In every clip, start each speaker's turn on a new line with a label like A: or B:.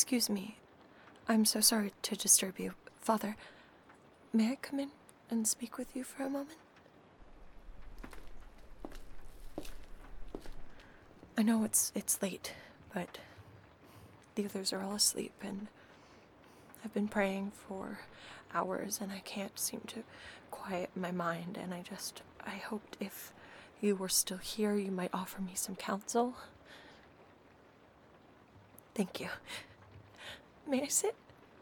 A: Excuse me. I'm so sorry to disturb you. Father, may I come in and speak with you for a moment? I know it's late, but the others are all asleep, and I've been praying for hours, and I can't seem to quiet my mind, and I hoped if you were still here, you might offer me some counsel. Thank you. May I sit?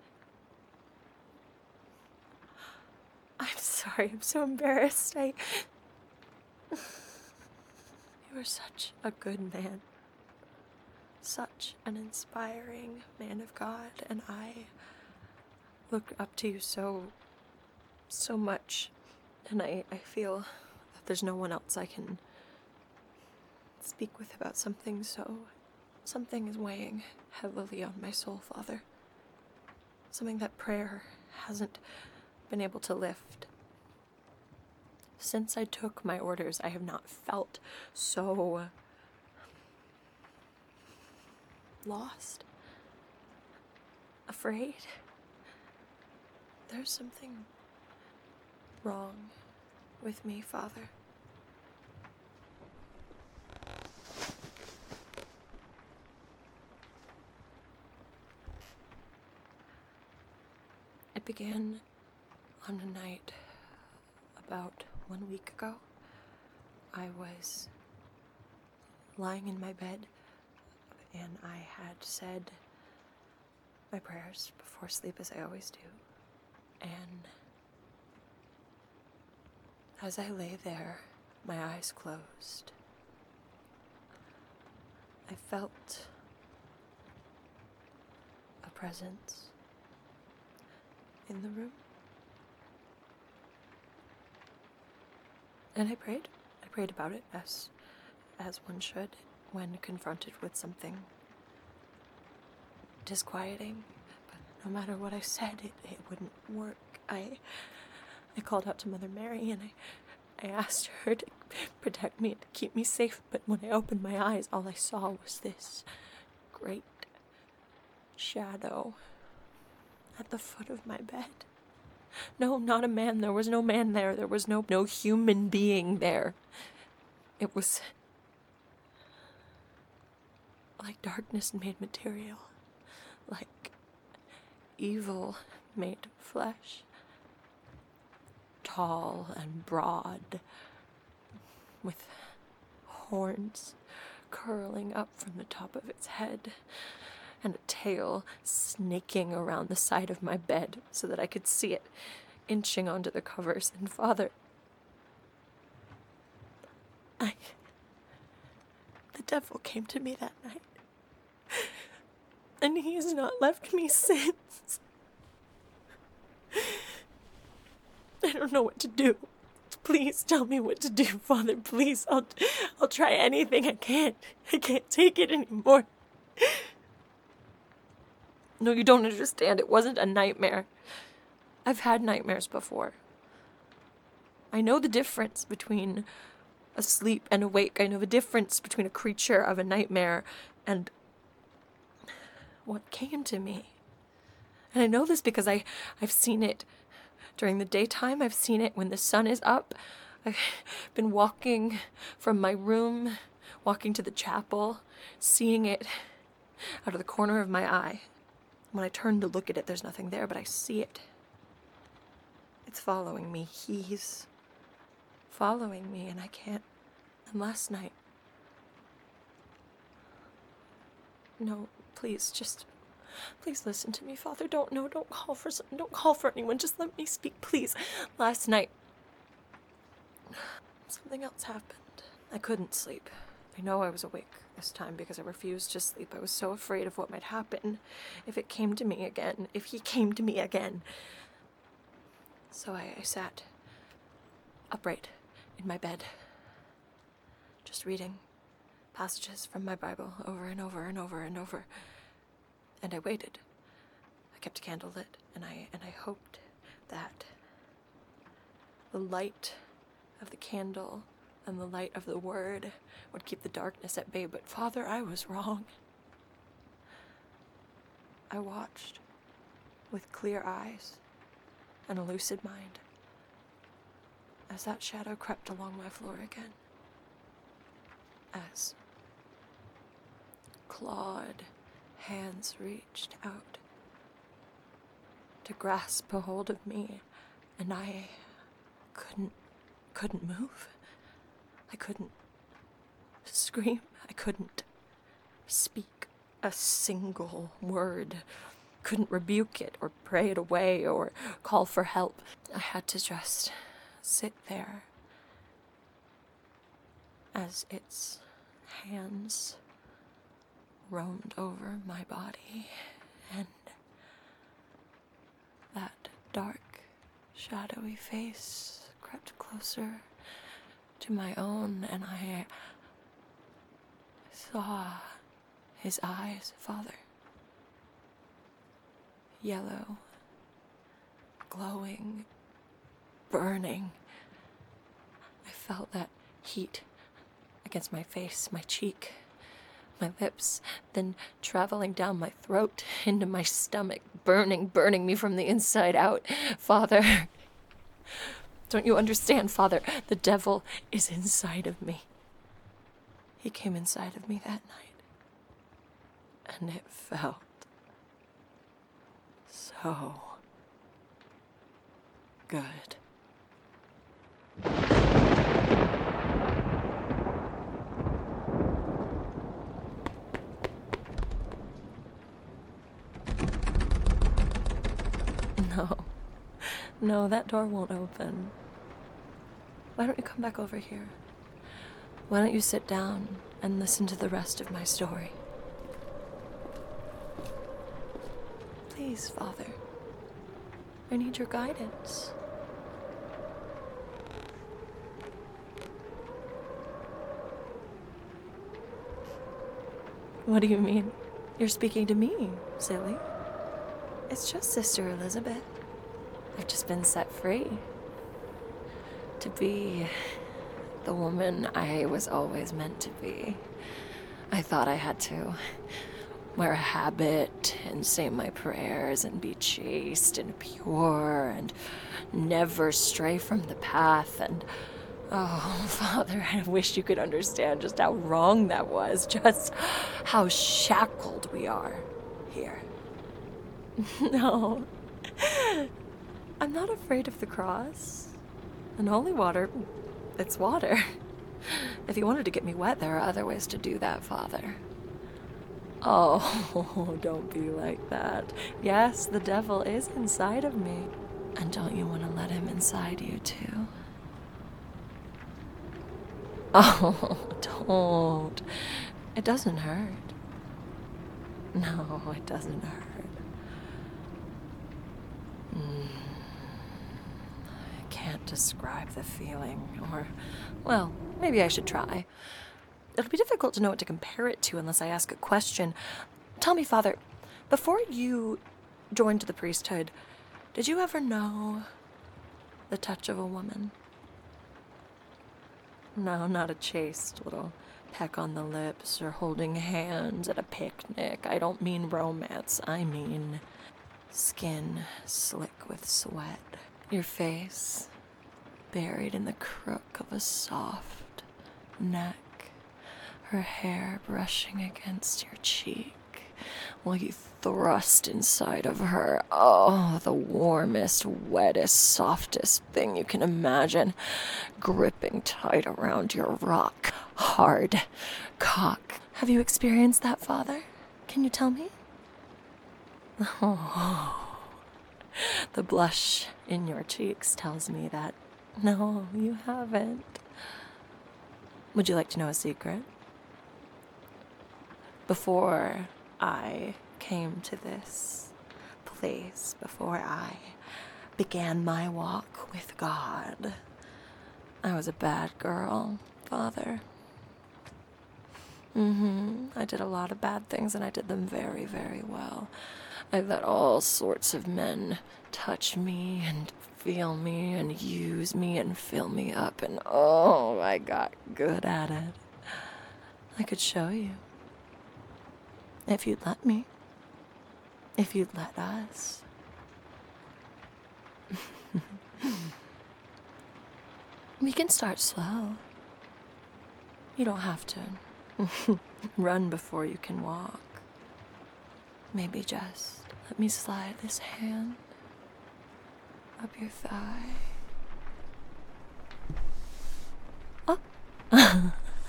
A: I'm sorry, I'm so embarrassed. You are such a good man. Such an inspiring man of God, and I look up to you so much, and I feel that there's no one else I can speak with about something is weighing heavily on my soul, Father. Something that prayer hasn't been able to lift. Since I took my orders, I have not felt so lost, afraid. There's something wrong with me, Father. It began on a night about 1 week ago. I was lying in my bed, and I had said my prayers before sleep, as I always do. And as I lay there, my eyes closed, I felt a presence in the room. And I prayed about it as one should when confronted with something disquieting. But no matter what I said, it wouldn't work. I called out to Mother Mary, and I asked her to protect me and to keep me safe, but when I opened my eyes, all I saw was this great shadow at the foot of my bed. No, not a man. There was no man there. There was no human being there. It was like darkness made material, like evil made flesh. Tall and broad, with horns curling up from the top of its head, and a tail snaking around the side of my bed so that I could see it inching onto the covers. And Father, the devil came to me that night, and he has not left me since. I don't know what to do. Please tell me what to do, Father. Please, I'll try anything I can. I can't take it anymore. No, you don't understand. It wasn't a nightmare. I've had nightmares before. I know the difference between asleep and awake. I know the difference between a creature of a nightmare and what came to me. And I know this because I've seen it during the daytime. I've seen it when the sun is up. I've been walking from my room, walking to the chapel, seeing it out of the corner of my eye. When I turn to look at it, there's nothing there, but I see it. It's following me. He's following me, and I can't. And last night... No, please listen to me, Father. Don't call for anyone. Just let me speak, please. Last night, something else happened. I couldn't sleep. I know I was awake this time because I refused to sleep. I was so afraid of what might happen if it came to me again, if he came to me again. So I sat upright in my bed, just reading passages from my Bible over and over and over and over. And I waited. I kept a candle lit, and I hoped that the light of the candle and the light of the word would keep the darkness at bay. But Father, I was wrong. I watched with clear eyes and a lucid mind as that shadow crept along my floor again. As clawed hands reached out to grasp a hold of me, and I couldn't move. I couldn't scream. I couldn't speak a single word. Couldn't rebuke it or pray it away or call for help. I had to just sit there as its hands roamed over my body, and that dark, shadowy face crept closer to my own, and I saw his eyes, Father. Yellow, glowing, burning. I felt that heat against my face, my cheek, my lips, then traveling down my throat into my stomach, burning me from the inside out. Father, don't you understand, Father? The devil is inside of me. He came inside of me that night, and it felt so good. No, that door won't open. Why don't you come back over here? Why don't you sit down and listen to the rest of my story? Please, Father. I need your guidance. What do you mean? You're speaking to me, silly. It's just Sister Elizabeth. I've just been set free to be the woman I was always meant to be. I thought I had to wear a habit and say my prayers and be chaste and pure and never stray from the path. And oh, Father, I wish you could understand just how wrong that was, just how shackled we are here. No, I'm not afraid of the cross. And holy water, it's water. If you wanted to get me wet, there are other ways to do that, Father. Oh, don't be like that. Yes, the devil is inside of me. And don't you want to let him inside you, too? Oh, don't. It doesn't hurt. No, it doesn't hurt. I can't describe the feeling, or, well, maybe I should try. It'll be difficult to know what to compare it to unless I ask a question. Tell me, Father, before you joined the priesthood, did you ever know the touch of a woman? No, not a chaste little peck on the lips or holding hands at a picnic. I don't mean romance. I mean skin slick with sweat. Your face buried in the crook of a soft neck. Her hair brushing against your cheek while you thrust inside of her. Oh, the warmest, wettest, softest thing you can imagine, gripping tight around your rock hard cock. Have you experienced that, Father? Can you tell me? Oh, the blush in your cheeks tells me that no, you haven't. Would you like to know a secret? Before I came to this place, before I began my walk with God, I was a bad girl, Father. I did a lot of bad things, and I did them very, very well. I let all sorts of men touch me and feel me and use me and fill me up, and oh, I got good at it. I could show you. If you'd let me. If you'd let us. We can start slow. You don't have to run before you can walk. Maybe just let me slide this hand up your thigh. Oh.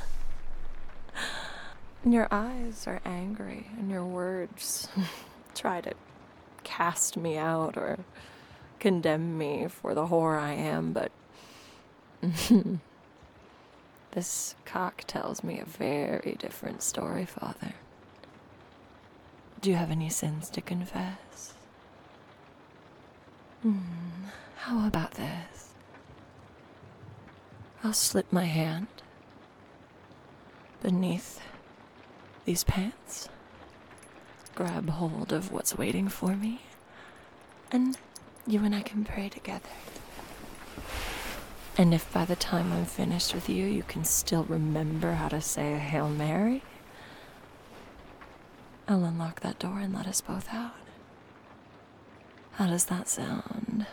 A: Your eyes are angry, and your words try to cast me out or condemn me for the whore I am, but this cock tells me a very different story, Father. Do you have any sins to confess? How about this? I'll slip my hand beneath these pants, grab hold of what's waiting for me, and you and I can pray together. And if by the time I'm finished with you, you can still remember how to say a Hail Mary, I'll unlock that door and let us both out. How does that sound?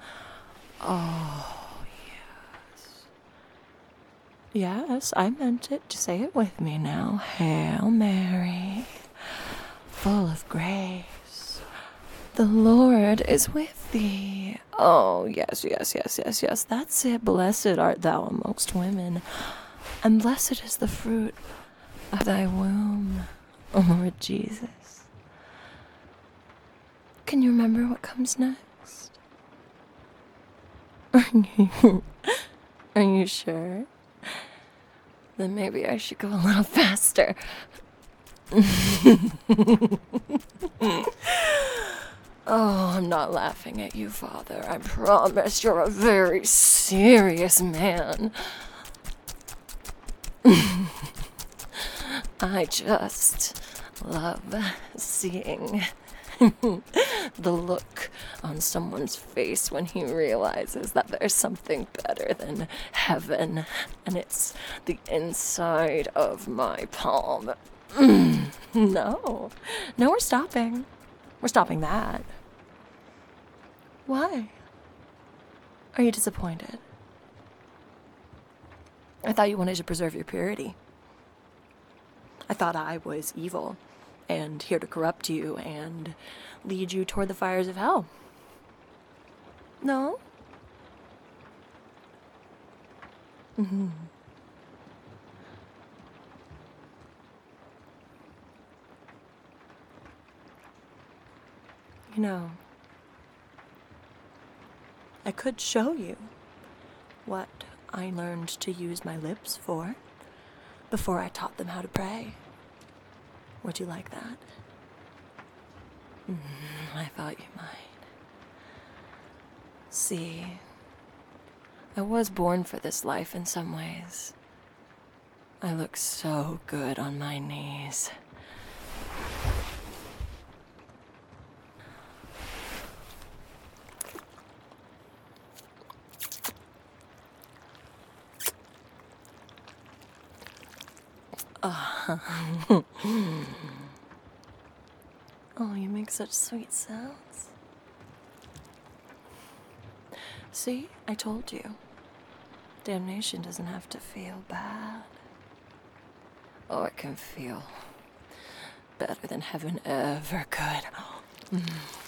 A: Oh, yes. Yes, I meant it. Say it with me now. Hail Mary, full of grace, the Lord is with thee. Oh, yes, yes, yes, yes, yes. That's it. Blessed art thou amongst women, and blessed is the fruit of thy womb, O Lord Jesus. Can you remember what comes next? Are you sure? Then maybe I should go a little faster. Oh, I'm not laughing at you, Father. I promise you're a very serious man. I just love seeing the look on someone's face when he realizes that there's something better than heaven, and it's the inside of my palm. No, we're stopping. We're stopping that. Why? Are you disappointed? I thought you wanted to preserve your purity. I thought I was evil and here to corrupt you and lead you toward the fires of hell. No? Mm-hmm. You know, I could show you what I learned to use my lips for before I taught them how to pray. Would you like that? I thought you might. See, I was born for this life in some ways. I look so good on my knees. Oh, you make such sweet sounds. See, I told you. Damnation doesn't have to feel bad. Oh, it can feel better than heaven ever could.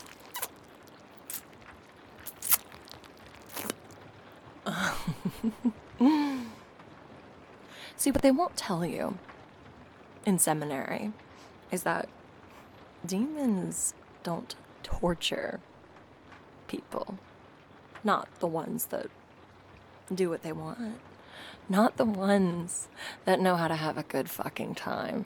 A: See, what they won't tell you in seminary is that demons don't torture people. Not the ones that do what they want. Not the ones that know how to have a good fucking time.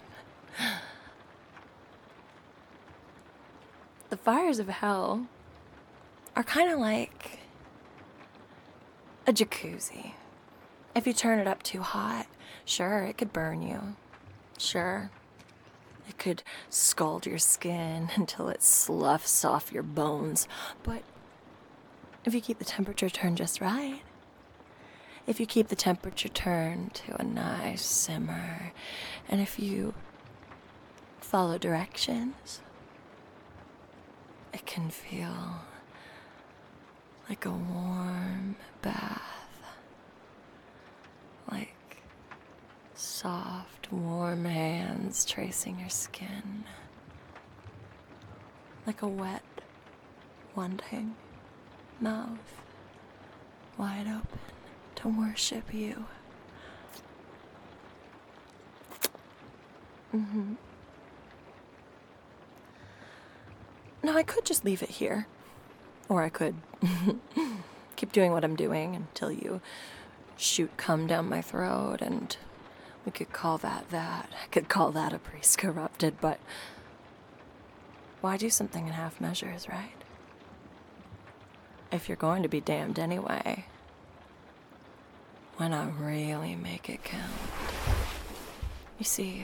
A: The fires of hell are kind of like a jacuzzi. If you turn it up too hot, sure, it could burn you. Sure, it could scald your skin until it sloughs off your bones. But if you keep the temperature turned just right, if you keep the temperature turned to a nice simmer, and if you follow directions, It can feel like a warm bath, like soft, warm hands tracing your skin, like a wet, wanting mouth wide open to worship you. Now, I could just leave it here. Or I could keep doing what I'm doing until you shoot cum down my throat, and we could call that that. I could call that a priest corrupted, but why do something in half measures, right? If you're going to be damned anyway, why not really make it count? You see,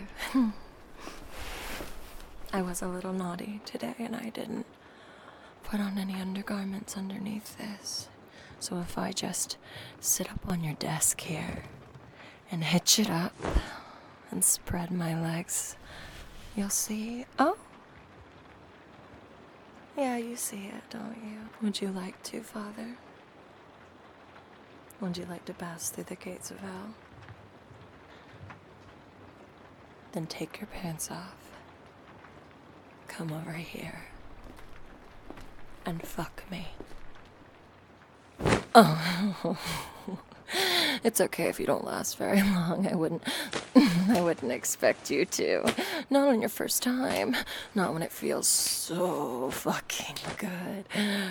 A: I was a little naughty today, and I didn't put on any undergarments underneath this. So if I just sit up on your desk here and hitch it up and spread my legs, you'll see. Oh, yeah, you see it, don't you? Would you like to, Father? Would you like to pass through the gates of hell? Then take your pants off. Come over here. And fuck me. Oh. It's okay if you don't last very long. I wouldn't expect you to. Not on your first time. Not when it feels so fucking good.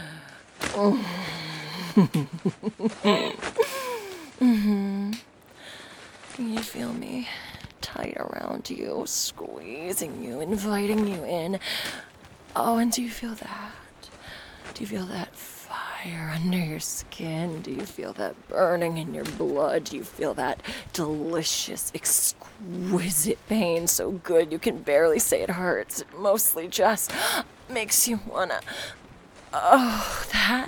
A: You feel me tight around you, squeezing you, inviting you in. Oh, and do you feel that? Do you feel that fire under your skin? Do you feel that burning in your blood? Do you feel that delicious, exquisite pain so good you can barely say it hurts? It mostly just makes you wanna... Oh, that...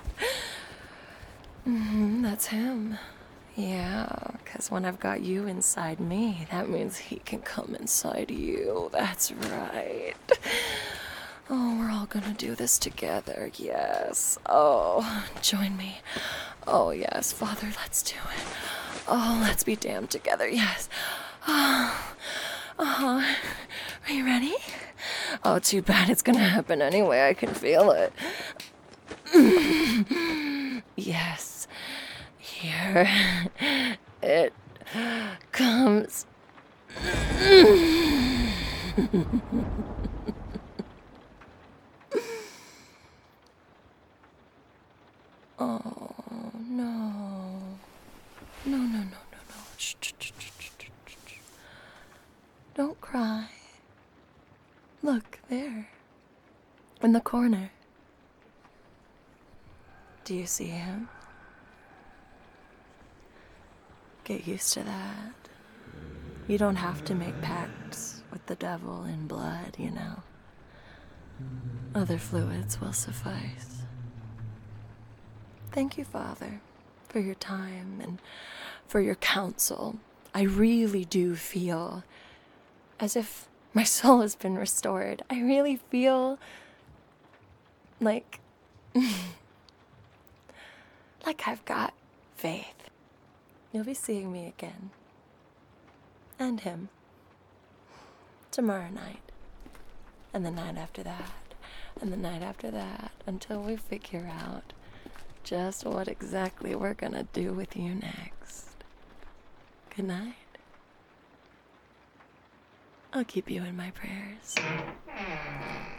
A: That's him. Yeah, because when I've got you inside me, that means he can come inside you. That's right. Oh, we're all gonna do this together, yes. Oh, join me. Oh, yes, Father, let's do it. Oh, let's be damned together, yes. Are you ready? Oh, too bad it's gonna happen anyway, I can feel it. Yes, here it comes. Oh, no. No. Shh. Don't cry. Look, there. In the corner. Do you see him? Get used to that. You don't have to make pacts with the devil in blood, you know. Other fluids will suffice. Thank you, Father, for your time and for your counsel. I really do feel as if my soul has been restored. I really feel like I've got faith. You'll be seeing me again. And him. Tomorrow night. And the night after that. And the night after that. Until we figure out just what exactly we're gonna do with you next. Good night. I'll keep you in my prayers.